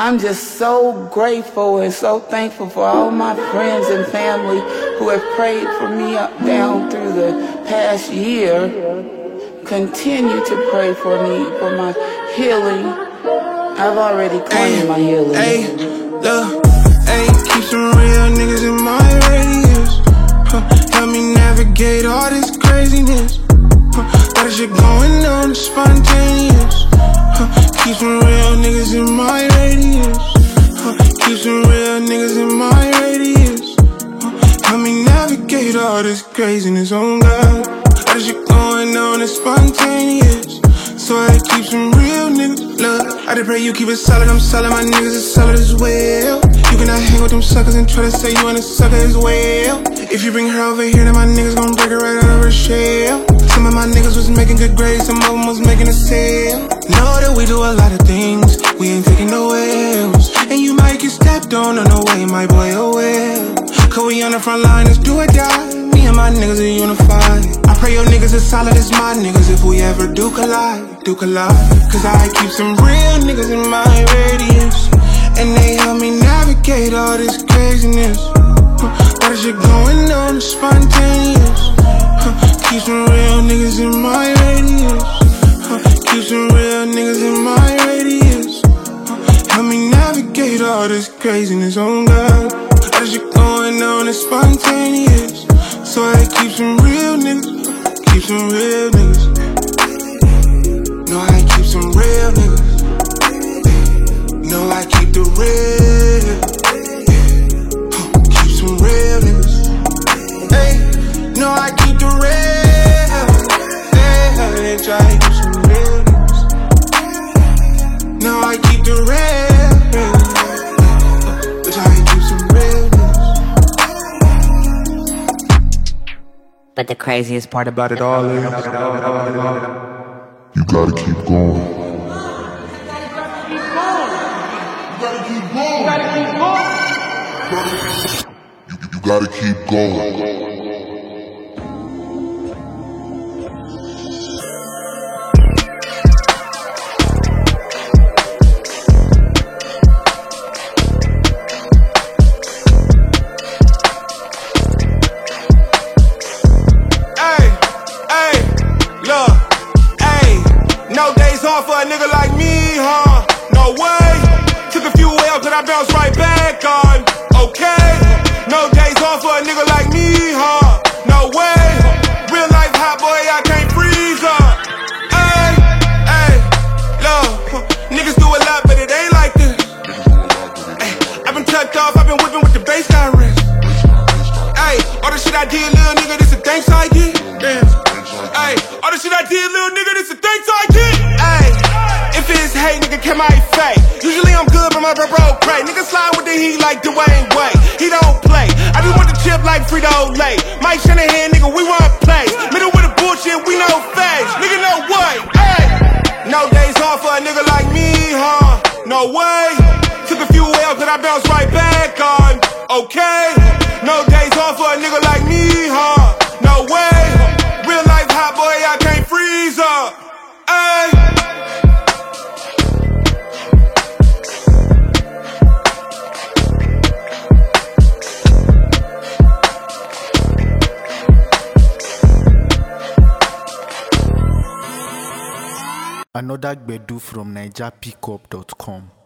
I'm just so grateful and so thankful for all my friends and family who have prayed for me down through the past year. Continue to pray for me, for my healing. I've already claimed my healing. Hey, look, hey, keep some real niggas in my radius. Help me navigate all this craziness. Got shit going on, it's spontaneous. Keep some real niggas in my radius. Keep some real niggas in my radius. Help me navigate all this craziness, oh God. Got shit going on, it's spontaneous. So I keep some real niggas. Look, I just pray you keep it solid. I'm solid, my niggas is solid as well. You cannot hang with them suckers and try to say you ain't a sucker as well. If you bring her over here, then my niggas gon' break her right out of her shell. Some of my niggas was making good grades, some of them was making a sale. Know that we do a lot of things, we ain't taking no L's. And you might get stepped on the way, my boy, oh well. Cause we on the front line, let's do or die. Me and my niggas are unified. I pray your niggas as solid as my niggas if we ever do collide, do collide. Cause I keep some real niggas in my radius, and they help me navigate all this craziness. Got shit going on, it's spontaneous. Keep some real niggas in my radius. Keep some real niggas in my radius. Help me navigate all this craziness, oh God. Got shit going on, it's spontaneous. So I keep some real niggas. Keep some real niggas. No, I keep some real niggas. No, I keep the real. Keep some real niggas. Hey, no, I keep the real. Hey, try to keep some real niggas. No, I keep the real. But I keep some real niggas. But the craziest part about it all is you gotta keep going. You gotta keep going. For a nigga like me, huh? No way. Took a few L's, but I bounced right back on. Okay. No days off for a nigga like me, huh? No way. Real life hot boy, I can't freeze up. Ay, ay, look. Niggas do a lot, but it ain't like this. Ay, I've been tucked off, I've been whipping with the bass got rich. Ay, all the shit I did, little nigga, this a thanks I get. Damn. Ay, all the shit I did, little nigga, this a thanks I get. If it's hate, nigga, can my fake? Usually I'm good, but my bro cray. Nigga slide with the heat like Dwayne Wade. He don't play. I just want the chip like Frito-Lay. Mike Shanahan, nigga, we want plays. Middle with the bullshit, we no phase. Nigga, no way. Hey, no days off for a nigga like me, huh? No way. Took a few L's, but I bounced right back on. Okay. No days off for a nigga like me, huh? No way. Real life hot boy, I can't freeze up. Hey. Another Gbedu from NigerPickup.com.